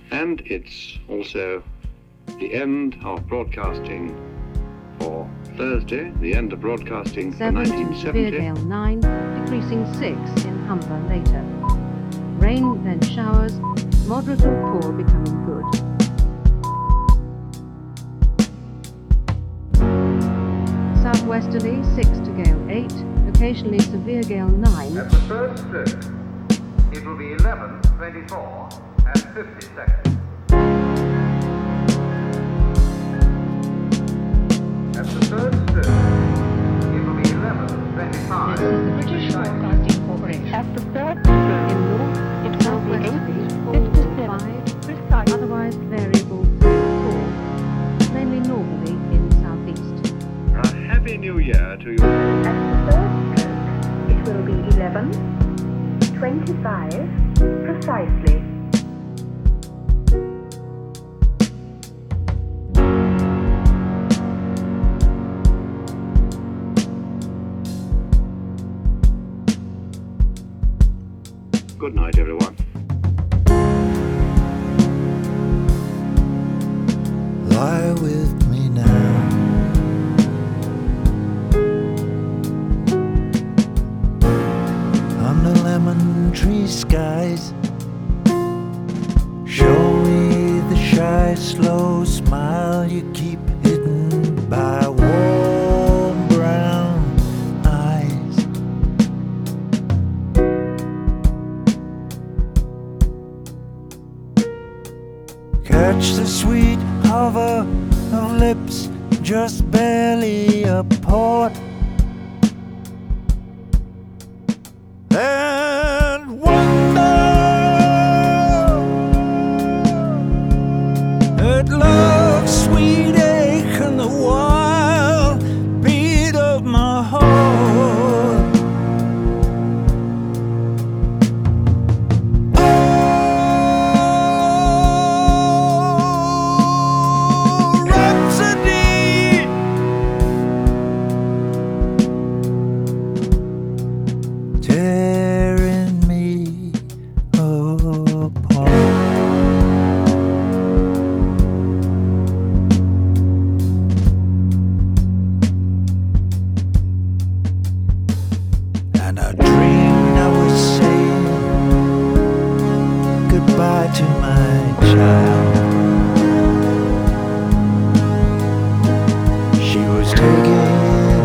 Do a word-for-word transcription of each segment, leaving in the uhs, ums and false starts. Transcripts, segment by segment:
And it's also the end of broadcasting for Thursday, the end of broadcasting for nineteen seventy. Severe gale nine, decreasing six in Humber later. Rain, then showers, moderate or poor, becoming good. Southwesterly six to gale eight, occasionally severe gale nine. At the third stroke, it will be eleven, twenty-four and fifty seconds. At the third stroke, it will be eleven, twenty-five. This is the British Broadcasting Corporation. At the third stroke, In north, it will be southwesterly eight, four fifty-seven, to five, precise. otherwise variable three to four, mainly northerly in southeast. A happy new year to you. At the third stroke, it will be eleven, twenty-five, precisely. Good night, everyone. Lie with me now. Under lemon tree skies, show me the shy, slow smile you keep hidden by warm brown eyes. Catch the sweet hover of lips just barely apart, and wonder at love's sweet ache and the wild beat of my heart. Oh, Rhapsody, tearing me apart. And I dreamed I was saying goodbye to my child. She was taking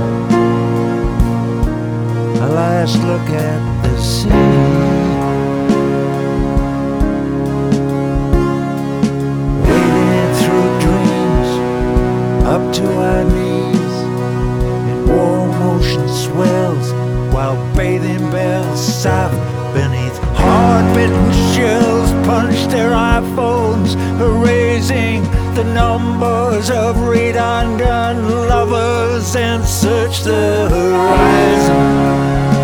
a last look at the sea. Wading through dreams up to our knees in warm ocean swells, while bathing bells soft beneath hard-bitten shells punch their iPhones, erasing the numbers of redundant lovers, and search the horizon.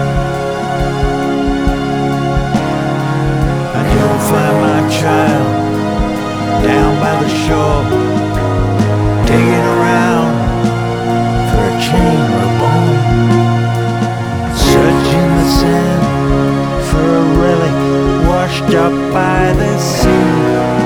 And you'll find my child down by the shore, digging around for a chain or a bone, searching the sand for a relic washed up by the sea.